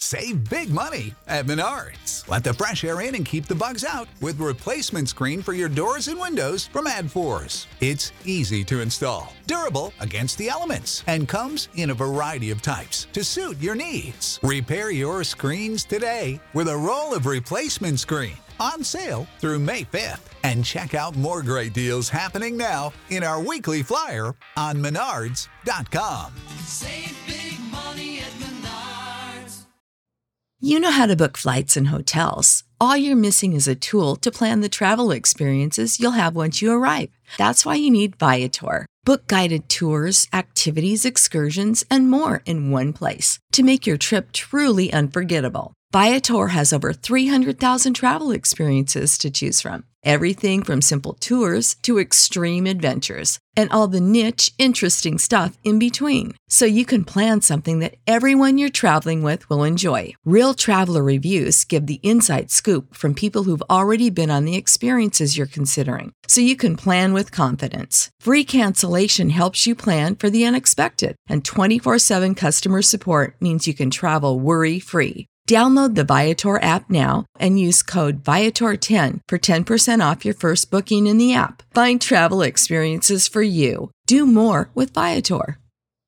Save big money at Menards. Let the fresh air in and keep the bugs out with replacement screen for your doors and windows from AdForce. It's easy to install, durable against the elements, and comes in a variety of types to suit your needs. Repair your screens today with a roll of replacement screen on sale through May 5th. And check out more great deals happening now in our weekly flyer on Menards.com. Save big money at Menards. You know how to book flights and hotels. All you're missing is a tool to plan the travel experiences you'll have once you arrive. That's why you need Viator. Book guided tours, activities, excursions, and more in one place to make your trip truly unforgettable. Viator has over 300,000 travel experiences to choose from. Everything from simple tours to extreme adventures and all the niche, interesting stuff in between. So you can plan something that everyone you're traveling with will enjoy. Real traveler reviews give the inside scoop from people who've already been on the experiences you're considering. So you can plan with confidence. Free cancellation helps you plan for the unexpected. And 24/7 customer support means you can travel worry-free. Download the Viator app now and use code Viator10 for 10% off your first booking in the app. Find travel experiences for you. Do more with Viator.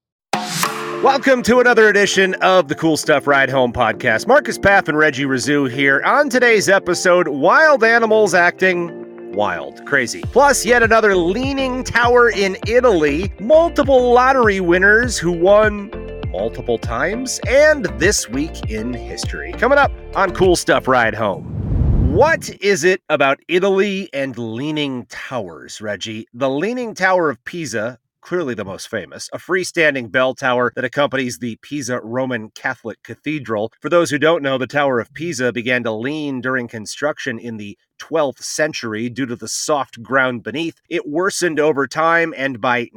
Welcome to another edition of the Cool Stuff Ride Home podcast. Marcus Paff and Reggie Rizou here. On today's episode, wild animals acting wild, crazy. Plus, yet another leaning tower in Italy, multiple lottery winners who won multiple times, and this week in history. Coming up on Cool Stuff Ride Home. What is it about Italy and leaning towers, Reggie? The Leaning Tower of Pisa, clearly the most famous, a freestanding bell tower that accompanies the Pisa Roman Catholic Cathedral. For those who don't know, the Tower of Pisa began to lean during construction in the 12th century due to the soft ground beneath. It worsened over time, and by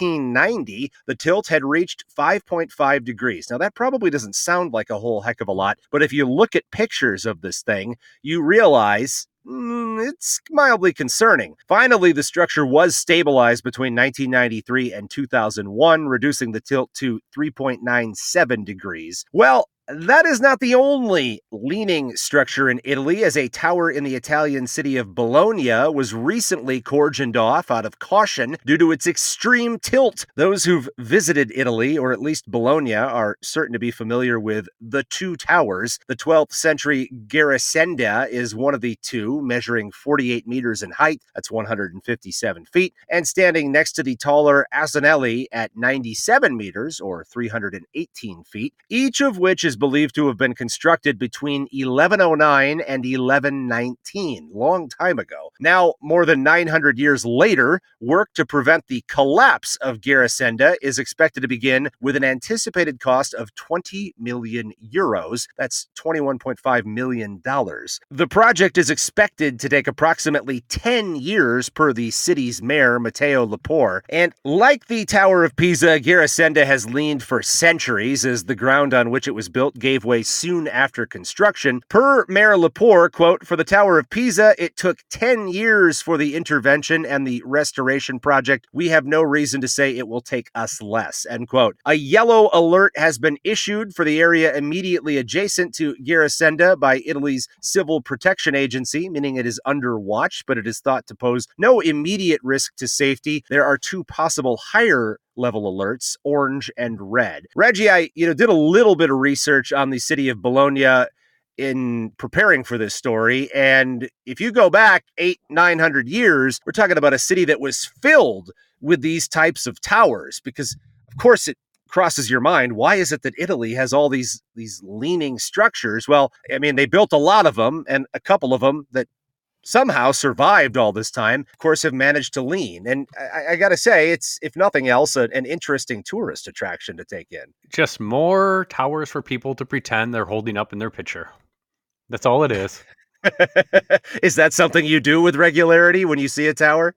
1990, the tilt had reached 5.5 degrees. Now, that probably doesn't sound like a whole heck of a lot, but if you look at pictures of this thing, you realize it's mildly concerning. Finally, the structure was stabilized between 1993 and 2001, reducing the tilt to 3.97 degrees. Well, that is not the only leaning structure in Italy, as a tower in the Italian city of Bologna was recently cordoned off out of caution due to its extreme tilt. Those who've visited Italy, or at least Bologna, are certain to be familiar with the two towers. The 12th century Garisenda is one of the two, measuring 48 meters in height, that's 157 feet, and standing next to the taller Asinelli at 97 meters, or 318 feet, each of which is believed to have been constructed between 1109 and 1119, long time ago. Now, more than 900 years later, work to prevent the collapse of Garisenda is expected to begin with an anticipated cost of 20 million euros. That's $21.5 million. The project is expected to take approximately 10 years per the city's mayor, Matteo Lepore. And like the Tower of Pisa, Garisenda has leaned for centuries as the ground on which it was built gave way soon after construction. Per Mayor Lepore, quote, "For the Tower of Pisa, it took 10 years for the intervention and the restoration project. We have no reason to say it will take us less," end quote. A yellow alert has been issued for the area immediately adjacent to Garisenda by Italy's Civil Protection Agency, meaning it is under watch, but it is thought to pose no immediate risk to safety. There are two possible higher level alerts, orange and red. Reggie, I did a little bit of research on the city of Bologna in preparing for this story, and if you go back 800-900 years, we're talking about a city that was filled with these types of towers, because of course it crosses your mind, why is it that Italy has all these leaning structures? Well, I mean, they built a lot of them, and a couple of them that somehow survived all this time, of course, have managed to lean. And I got to say, it's, if nothing else, an interesting tourist attraction to take in. Just more towers for people to pretend they're holding up in their picture. That's all it is. Is that something you do with regularity when you see a tower?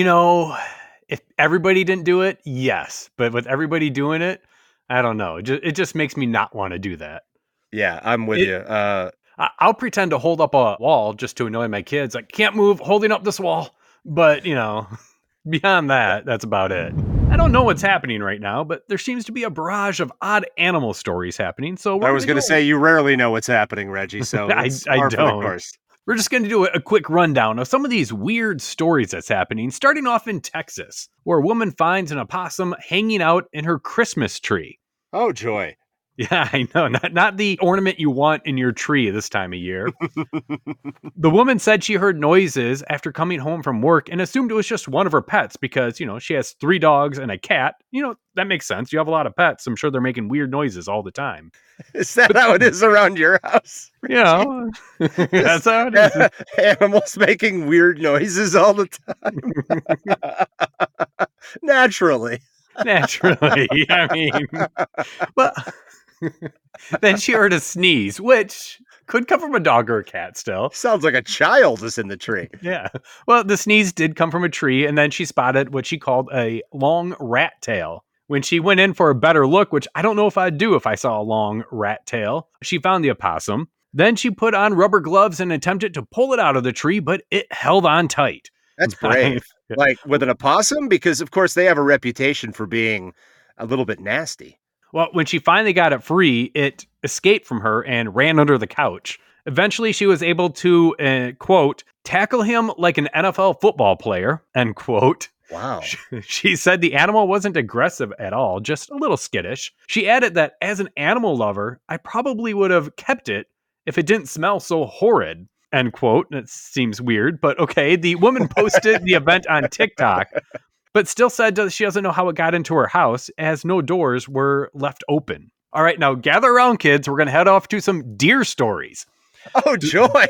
If everybody didn't do it, yes. But with everybody doing it, I don't know. It just makes me not want to do that. Yeah, I'm with you. I'll pretend to hold up a wall just to annoy my kids. Like, can't move, holding up this wall. But, beyond that, that's about it. I don't know what's happening right now, but there seems to be a barrage of odd animal stories happening. So I was going to say, you rarely know what's happening, Reggie, so I it's par for the don't. course. We're just going to do a quick rundown of some of these weird stories that's happening, starting off in Texas, where a woman finds an opossum hanging out in her Christmas tree. Oh, joy. Yeah, I know. Not the ornament you want in your tree this time of year. The woman said she heard noises after coming home from work and assumed it was just one of her pets because, she has 3 dogs and a cat. That makes sense. You have a lot of pets. I'm sure they're making weird noises all the time. Is that how it is around your house? That's how it is. Animals making weird noises all the time. Naturally. I mean, well, then she heard a sneeze, which could come from a dog or a cat still. Sounds like a child is in the tree. Yeah. Well, the sneeze did come from a tree, and then she spotted what she called a long rat tail. When she went in for a better look, which I don't know if I'd do if I saw a long rat tail, she found the opossum. Then she put on rubber gloves and attempted to pull it out of the tree, but it held on tight. That's brave. Like with an opossum, because of course they have a reputation for being a little bit nasty. Well, when she finally got it free, it escaped from her and ran under the couch. Eventually, she was able to, quote, tackle him like an NFL football player, end quote. Wow. She said the animal wasn't aggressive at all, just a little skittish. She added that as an animal lover, I probably would have kept it if it didn't smell so horrid, end quote. It seems weird, but okay. The woman posted the event on TikTok, but still said she doesn't know how it got into her house as no doors were left open. All right, now gather around, kids. We're going to head off to some deer stories. Oh, joy.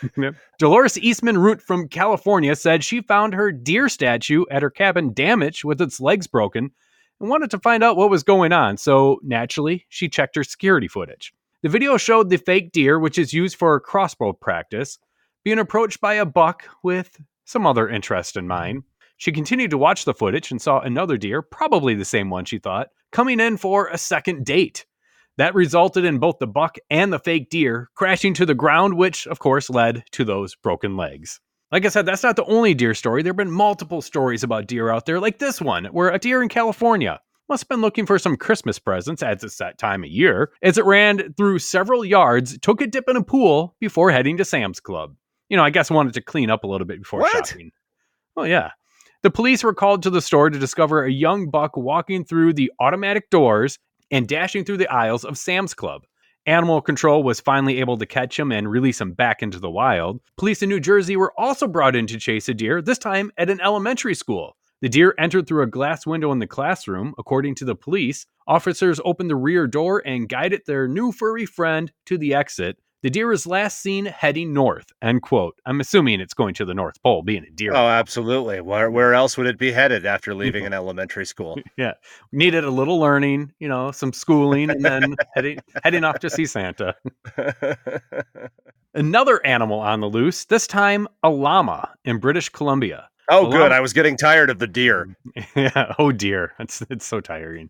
Dolores Eastman Root from California said she found her deer statue at her cabin damaged with its legs broken and wanted to find out what was going on. So naturally, she checked her security footage. The video showed the fake deer, which is used for crossbow practice, being approached by a buck with some other interest in mind. She continued to watch the footage and saw another deer, probably the same one she thought, coming in for a second date. That resulted in both the buck and the fake deer crashing to the ground, which, of course, led to those broken legs. Like I said, that's not the only deer story. There have been multiple stories about deer out there, like this one, where a deer in California must have been looking for some Christmas presents, as it's that time of year, as it ran through several yards, took a dip in a pool before heading to Sam's Club. I guess wanted to clean up a little bit before shopping. Oh, yeah. The police were called to the store to discover a young buck walking through the automatic doors and dashing through the aisles of Sam's Club. Animal control was finally able to catch him and release him back into the wild. Police in New Jersey were also brought in to chase a deer, this time at an elementary school. The deer entered through a glass window in the classroom. According to the police, officers opened the rear door and guided their new furry friend to the exit. The deer is last seen heading north, end quote. I'm assuming it's going to the North Pole, being a deer. Oh, absolutely. Where else would it be headed after leaving an elementary school? Yeah. Needed a little learning, some schooling, and then heading off to see Santa. Another animal on the loose, this time a llama in British Columbia. Oh, good. I was getting tired of the deer. Yeah. Oh, dear. It's so tiring.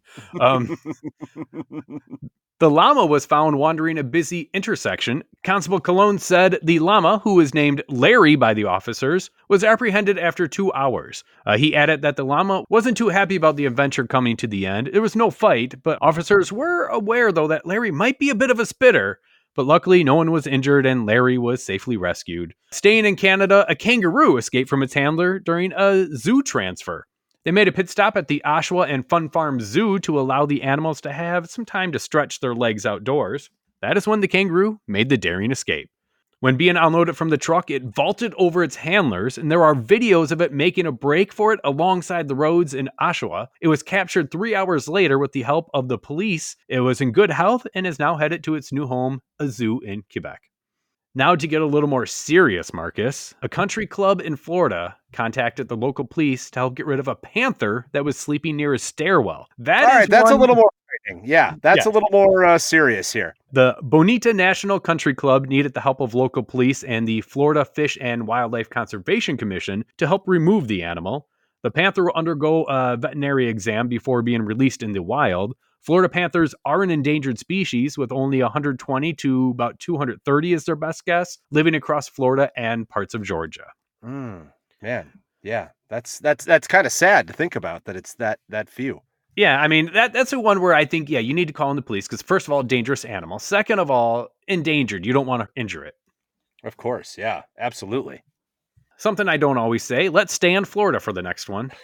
The llama was found wandering a busy intersection. Constable Cologne said the llama, who was named Larry by the officers, was apprehended after 2 hours. He added that the llama wasn't too happy about the adventure coming to the end. There was no fight, but officers were aware, though, that Larry might be a bit of a spitter. But luckily, no one was injured and Larry was safely rescued. Staying in Canada, a kangaroo escaped from its handler during a zoo transfer. They made a pit stop at the Oshawa and Fun Farm Zoo to allow the animals to have some time to stretch their legs outdoors. That is when the kangaroo made the daring escape. When being unloaded from the truck, it vaulted over its handlers, and there are videos of it making a break for it alongside the roads in Oshawa. It was captured 3 hours later with the help of the police. It was in good health and is now headed to its new home, a zoo in Quebec. Now to get a little more serious, Marcus, a country club in Florida contacted the local police to help get rid of a panther that was sleeping near a stairwell. That's a little more frightening. Yeah, that's a little more serious here. The Bonita National Country Club needed the help of local police and the Florida Fish and Wildlife Conservation Commission to help remove the animal. The panther will undergo a veterinary exam before being released in the wild. Florida panthers are an endangered species with only 120 to about 230 is their best guess, living across Florida and parts of Georgia. Man. Yeah, that's kind of sad to think about that it's that few. Yeah, I mean, that's the one where I think, yeah, you need to call in the police because, first of all, dangerous animal. Second of all, endangered. You don't want to injure it. Of course, yeah, absolutely. Something I don't always say. Let's stay in Florida for the next one.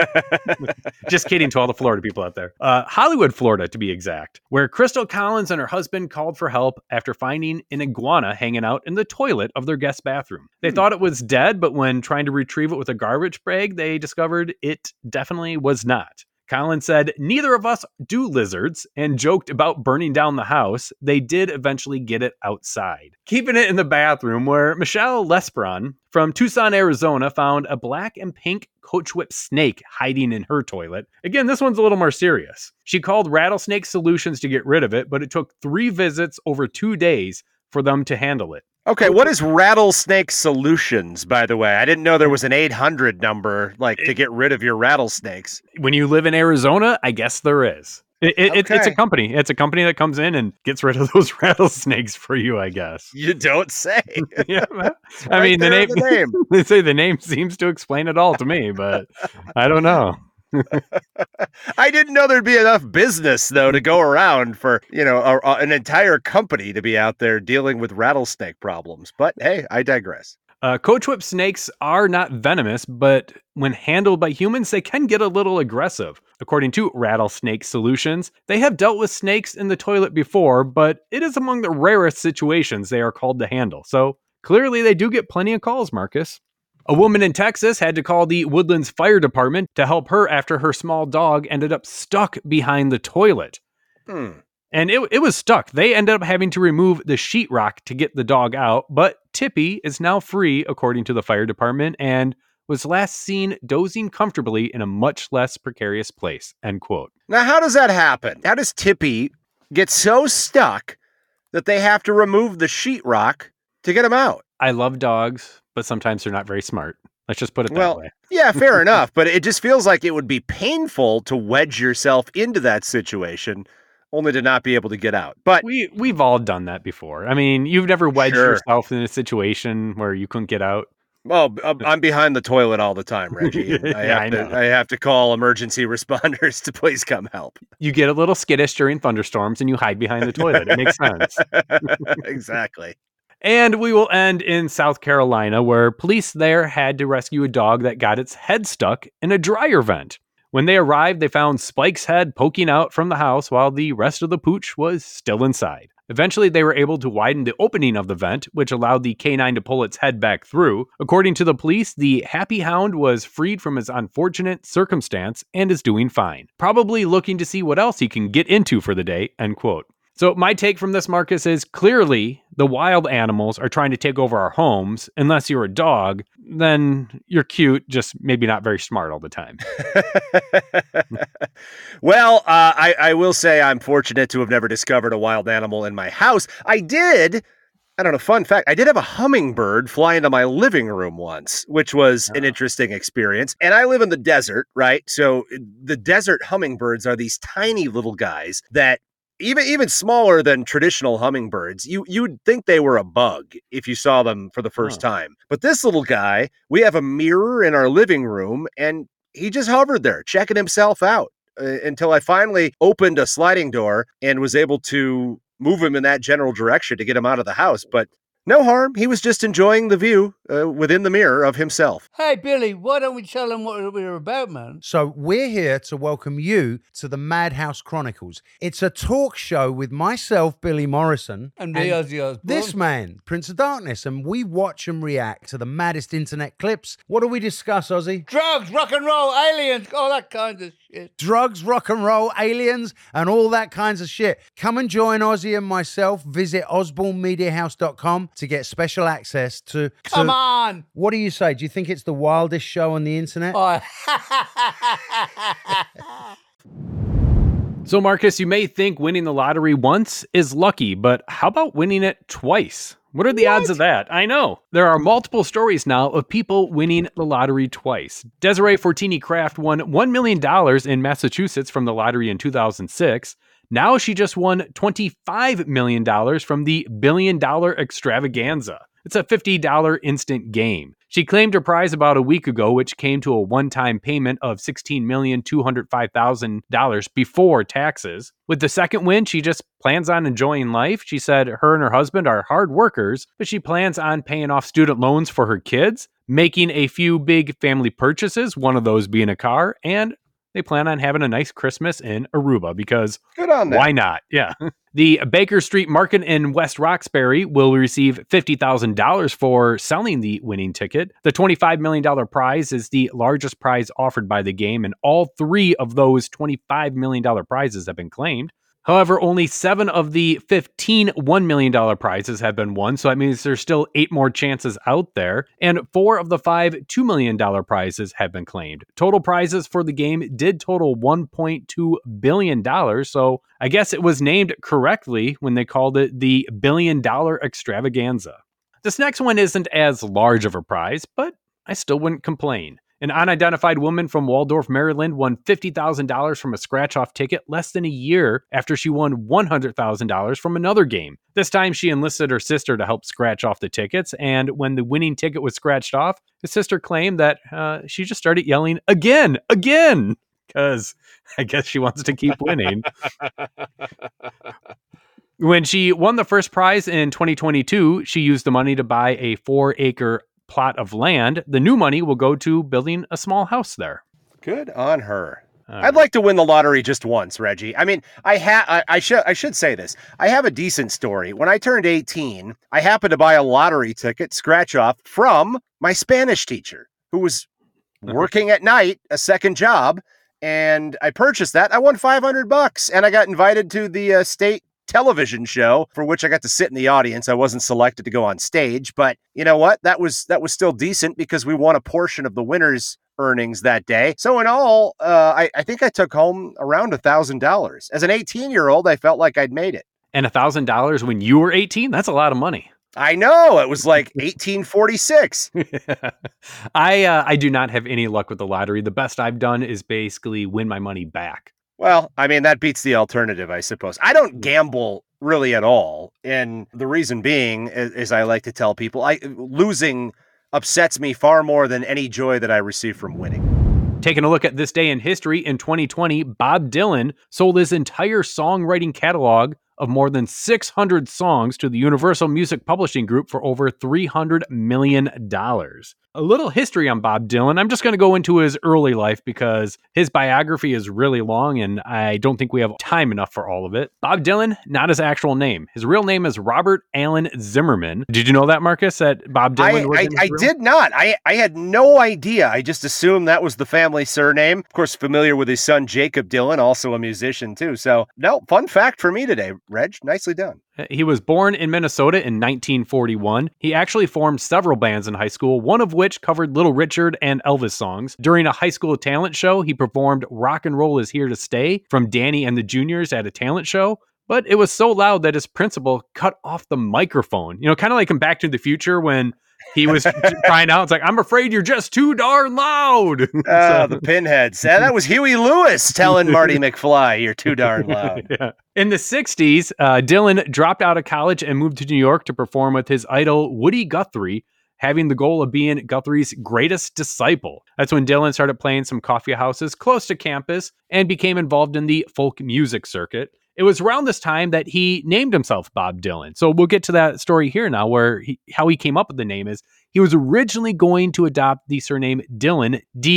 Just kidding to all the Florida people out there. Hollywood, Florida, to be exact, where Crystal Collins and her husband called for help after finding an iguana hanging out in the toilet of their guest bathroom. They thought it was dead, but when trying to retrieve it with a garbage bag, they discovered it definitely was not. Collins said, "Neither of us do lizards," and joked about burning down the house. They did eventually get it outside, keeping it in the bathroom, where Michelle Lesperon from Tucson, Arizona, found a black and pink Coach Whip snake hiding in her toilet. Again, this one's a little more serious. She called Rattlesnake Solutions to get rid of it, but it took 3 visits over 2 days for them to handle it. Okay, what is Rattlesnake Solutions, by the way? I didn't know there was an 800 number, to get rid of your rattlesnakes. When you live in Arizona, I guess there is. It's Okay. a company. It's a company that comes in and gets rid of those rattlesnakes for you, I guess. You don't say. Yeah, I Right mean, there in the name. They say the name seems to explain it all to me, but I don't know. I didn't know there'd be enough business, though, to go around for, an entire company to be out there dealing with rattlesnake problems. But hey, I digress. Coach Whip snakes are not venomous, but when handled by humans, they can get a little aggressive. According to Rattlesnake Solutions, they have dealt with snakes in the toilet before, but it is among the rarest situations they are called to handle. So clearly they do get plenty of calls, Marcus. A woman in Texas had to call the Woodlands Fire Department to help her after her small dog ended up stuck behind the toilet. And it was stuck. They ended up having to remove the sheetrock to get the dog out, but Tippy is now free, according to the fire department, and was last seen dozing comfortably in a much less precarious place, end quote. Now, how does that happen? How does Tippy get so stuck that they have to remove the sheetrock to get him out? I love dogs, but sometimes they're not very smart. Let's just put it that way. Yeah, fair enough. But it just feels like it would be painful to wedge yourself into that situation only to not be able to get out. But we've all done that before. I mean, you've never wedged Sure. yourself in a situation where you couldn't get out. Well, I'm behind the toilet all the time, Reggie. I know. I have to call emergency responders to please come help. You get a little skittish during thunderstorms and you hide behind the toilet. It makes sense. Exactly. And we will end in South Carolina, where police there had to rescue a dog that got its head stuck in a dryer vent. When they arrived, they found Spike's head poking out from the house while the rest of the pooch was still inside. Eventually, they were able to widen the opening of the vent, which allowed the canine to pull its head back through. According to the police, the happy hound was freed from his unfortunate circumstance and is doing fine. Probably looking to see what else he can get into for the day, end quote. So my take from this, Marcus, is clearly the wild animals are trying to take over our homes. Unless you're a dog, then you're cute, just maybe not very smart all the time. Well, I will say I'm fortunate to have never discovered a wild animal in my house. I did have a hummingbird fly into my living room once, which was an interesting experience. And I live in the desert, right? So the desert hummingbirds are these tiny little guys that even smaller than traditional hummingbirds. You'd think they were a bug if you saw them for the first time. But this little guy, we have a mirror in our living room, and he just hovered there, checking himself out until I finally opened a sliding door and was able to move him in that general direction to get him out of the house. But no harm. He was just enjoying the view within the mirror of himself. Hey, Billy, why don't we tell them what we're about, man? So we're here to welcome you to the Madhouse Chronicles. It's a talk show with myself, Billy Morrison, And me, Ozzy Osbourne. this man, Prince of Darkness, and we watch and react to the maddest internet clips. What do we discuss, Ozzy? Drugs, rock and roll, aliens, all that kind of shit. Drugs, rock and roll, aliens, and all that kinds of shit. Come and join Ozzy and myself. Visit osbornemediahouse.com to get special access to... Come on! What do you say? Do you think it's the wildest show on the internet? Oh. So, Marcus, you may think winning the lottery once is lucky, but how about winning it twice? What are the odds of that? I know. There are multiple stories now of people winning the lottery twice. Desiree Fortini Kraft won $1 million in Massachusetts from the lottery in 2006. Now she just won $25 million from the $1 billion extravaganza. It's a $50 instant game. She claimed her prize about a week ago, which came to a one-time payment of $16,205,000 before taxes. With the second win, she just plans on enjoying life. She said her and her husband are hard workers, but she plans on paying off student loans for her kids, making a few big family purchases, one of those being a car, and they plan on having a nice Christmas in Aruba because Good on them. why not? Yeah. The Baker Street Market in West Roxbury will receive $50,000 for selling the winning ticket. The $25 million prize is the largest prize offered by the game, and all three of those $25 million prizes have been claimed. However, only 7 of the 15 $1 million prizes have been won, so that means there's still 8 more chances out there, and 4 of the 5 $2 million prizes have been claimed. Total prizes for the game did total $1.2 billion, so I guess it was named correctly when they called it the $1 billion extravaganza. This next one isn't as large of a prize, but I still wouldn't complain. An unidentified woman from Waldorf, Maryland won $50,000 from a scratch-off ticket less than a year after she won $100,000 from another game. This time, she enlisted her sister to help scratch off the tickets, and when the winning ticket was scratched off, the sister claimed that she just started yelling, again, because I guess she wants to keep winning. When she won the first prize in 2022, she used the money to buy a 4-acre plot of land. The new money will go to building a small house there. Good on her. I'd like to win the lottery just once, Reggie. I mean, I should say this. I have a decent story. When I turned 18, I happened to buy a lottery ticket, scratch off, from my Spanish teacher, who was working at night, a second job, and I purchased that. I won $500, and I got invited to the state television show for which I got to sit in the audience. I wasn't selected to go on stage, but you know what? That was still decent because we won a portion of the winner's earnings that day. So in all, I think I took home around $1,000. As an 18-year-old, I felt like I'd made it. And $1,000 when you were 18? That's a lot of money. I know. It was like 1846. I do not have any luck with the lottery. The best I've done is basically win my money back. Well, I mean, that beats the alternative, I suppose. I don't gamble really at all. And the reason being, as I like to tell people, losing upsets me far more than any joy that I receive from winning. Taking a look at this day in history, in 2020, Bob Dylan sold his entire songwriting catalog of more than 600 songs to the Universal Music Publishing Group for over $300 million. A little history on Bob Dylan. I'm just going to go into his early life because his biography is really long and I don't think we have time enough for all of it. Bob Dylan, not his actual name. His real name is Robert Allen Zimmerman. Did you know that, Marcus, that Bob Dylan was I did not. I had no idea. I just assumed that was the family surname. Of course, familiar with his son, Jacob Dylan, also a musician too. So, no, fun fact for me today, Reg. Nicely done. He was born in Minnesota in 1941. He actually formed several bands in high school, one of which covered Little Richard and Elvis songs. During a high school talent show, he performed Rock and Roll Is Here to Stay from Danny and the Juniors at a talent show. But it was so loud that his principal cut off the microphone. You know, kind of like in Back to the Future when he was crying out. It's like, I'm afraid you're just too darn loud. The pinheads. That was Huey Lewis telling Marty McFly, you're too darn loud. Yeah. In the 60s, Dylan dropped out of college and moved to New York to perform with his idol, Woody Guthrie, having the goal of being Guthrie's greatest disciple. That's when Dylan started playing some coffee houses close to campus and became involved in the folk music circuit. It was around this time that he named himself Bob Dylan. So we'll get to that story here now, where how he came up with the name is he was originally going to adopt the surname Dillon,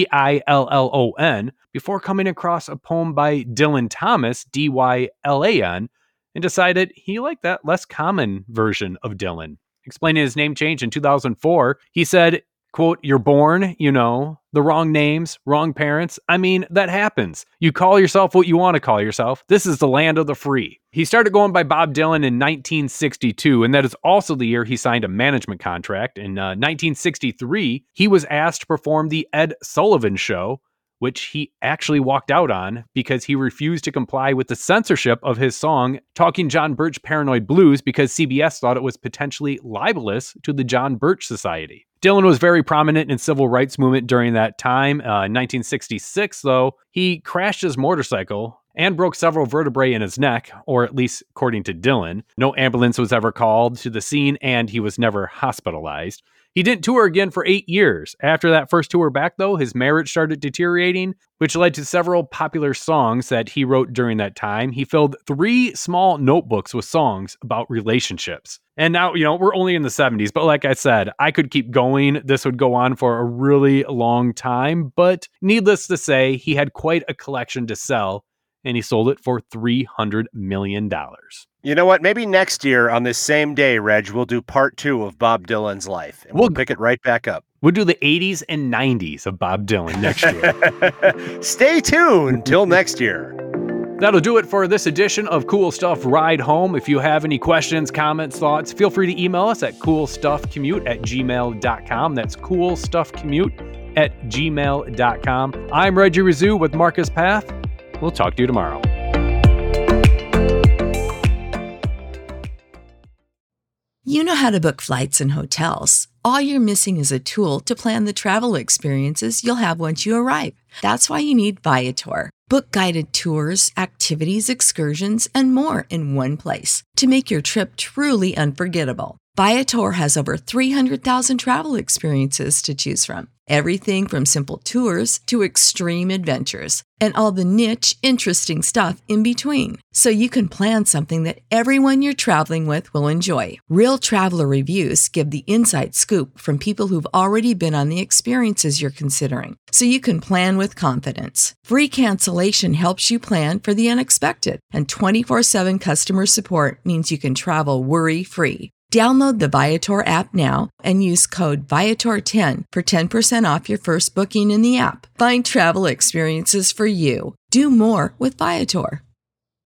Dillon, before coming across a poem by Dylan Thomas, Dyan, and decided he liked that less common version of Dylan. Explaining his name change in 2004, he said, quote, "You're born, the wrong names, wrong parents. I mean, that happens. You call yourself what you want to call yourself. This is the land of the free." He started going by Bob Dylan in 1962, and that is also the year he signed a management contract. In 1963, he was asked to perform the Ed Sullivan Show, which he actually walked out on because he refused to comply with the censorship of his song Talking John Birch Paranoid Blues because CBS thought it was potentially libelous to the John Birch Society. Dylan was very prominent in civil rights movement during that time. In 1966, though, he crashed his motorcycle and broke several vertebrae in his neck, or at least according to Dylan. No ambulance was ever called to the scene, and he was never hospitalized. He didn't tour again for 8 years. After that first tour back, though, his marriage started deteriorating, which led to several popular songs that he wrote during that time. He filled 3 small notebooks with songs about relationships. And now, we're only in the 70s, but like I said, I could keep going. This would go on for a really long time, but needless to say, he had quite a collection to sell, and he sold it for $300 million. You know what? Maybe next year on this same day, Reg, we'll do part 2 of Bob Dylan's life. And we'll pick it right back up. We'll do the 80s and 90s of Bob Dylan next year. Stay tuned till next year. That'll do it for this edition of Cool Stuff Ride Home. If you have any questions, comments, thoughts, feel free to email us at coolstuffcommute@gmail.com. That's coolstuffcommute@gmail.com. I'm Reggie Rizou with Marcus Path. We'll talk to you tomorrow. You know how to book flights and hotels. All you're missing is a tool to plan the travel experiences you'll have once you arrive. That's why you need Viator. Book guided tours, activities, excursions, and more in one place to make your trip truly unforgettable. Viator has over 300,000 travel experiences to choose from. Everything from simple tours to extreme adventures and all the niche, interesting stuff in between. So you can plan something that everyone you're traveling with will enjoy. Real traveler reviews give the inside scoop from people who've already been on the experiences you're considering. So you can plan with confidence. Free cancellation helps you plan for the unexpected. And 24/7 customer support means you can travel worry-free. Download the Viator app now and use code Viator10 for 10% off your first booking in the app. Find travel experiences for you. Do more with Viator.